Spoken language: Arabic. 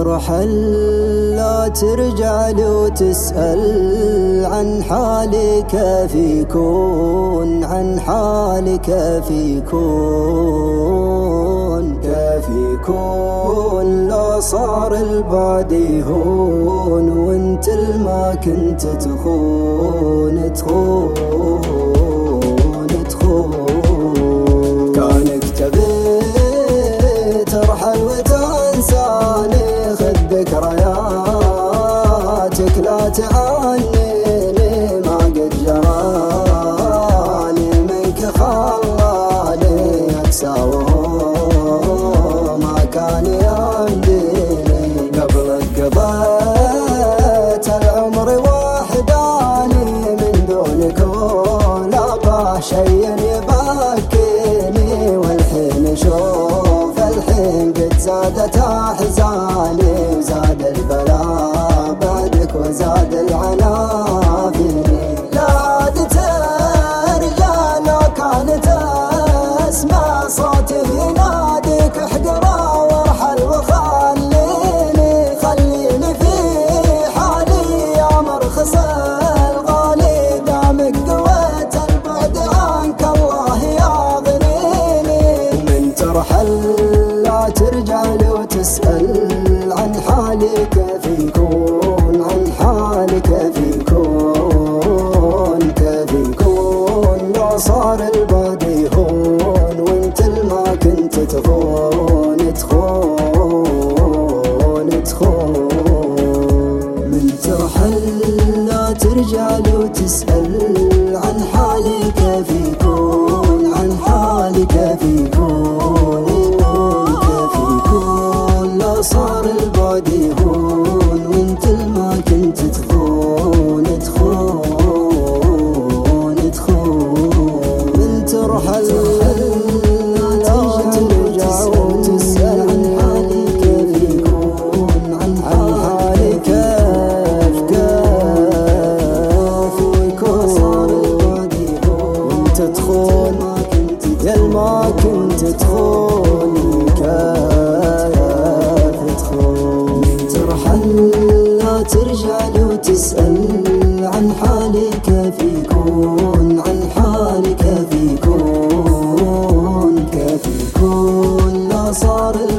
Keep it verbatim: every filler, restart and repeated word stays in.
ترحل لا ترجع لو تسأل عن حالي كيف يكون، عن حالي كيف يكون، كيف يكون لو صار البعد يهون وانت ما كنت تخون تخون تخون. كانك تبي ترحل وتنساني، خذ ذكرياتك لا تعنيني، ما قد جراني منك خلاني أكسى وهو ما كان يمديني. قبلك قضيت العمر وحداني، من دونك ولا باه شي يبكيني، والحين شوف الحين قد زادت أحزاني، وزاد البلاء بعدك وزاد العنا فيني. لا عاد ترجع لو كانت اسمع صوتي يناديك، احقره وارحل وخليني، خليني في حالي يا مرخص الغالي، دامك قويت البعد عنك الله يغنيني. من ترحل لا ترجع لو تسأل عن حالي كيف يكون، عن حالي كيف يكون، كيف يكون لو صار البعد يهون وانت ما كنت تخون تخون تخون. من ترحل لا ترجع لو تسأل عن حالي كيف يكون، عن حالي كيف يكون، صار البعد يهون وانت ما كنت تخون تخون تخون. من ترحل لا ترجع وتسأل عن حالي كيف يكون، عن حالي كيف كيف يكون. صار البعد يهون وانت تخون يا ما كنت تخون، لا ترجع لو تسأل عن حالي كيف يكون، عن حالي كيف يكون، كيف يكون لا صار